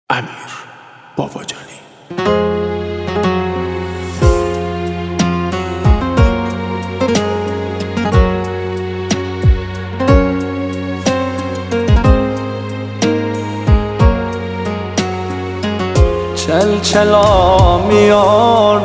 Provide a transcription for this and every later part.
امیر باباجانی. چلچلا میار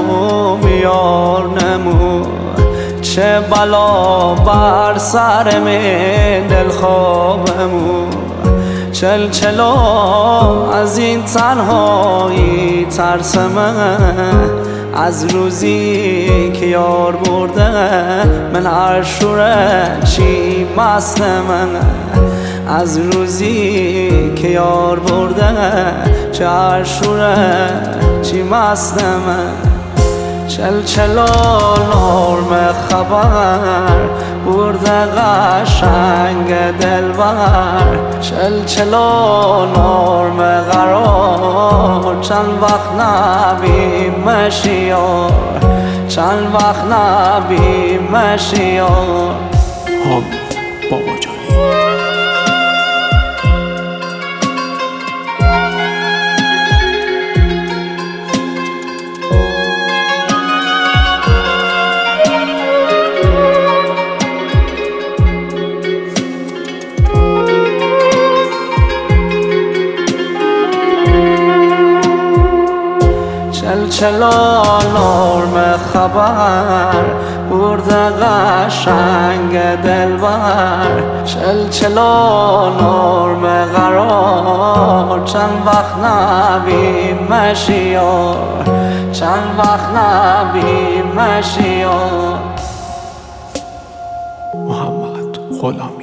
نمو چه بلا بر سر من دلخوابمو چلچلا از این تنهایی ترسمه از روزی که یار برده من هر شوره چی مستمه از روزی که یار برده چه هر شوره چی مستمه چلچلا نرم خبر برده قشنگ دلبر چلچلا نرم قرار چند وقت نبیمش یار چند وقت نبیمش یار امیر باباجانی. چلچلا نرم خبر برده قشنگ دلبر چلچلا نرم قرار چند وقت نبیمش یار چند وقت نبیمش یار محمد غلامی.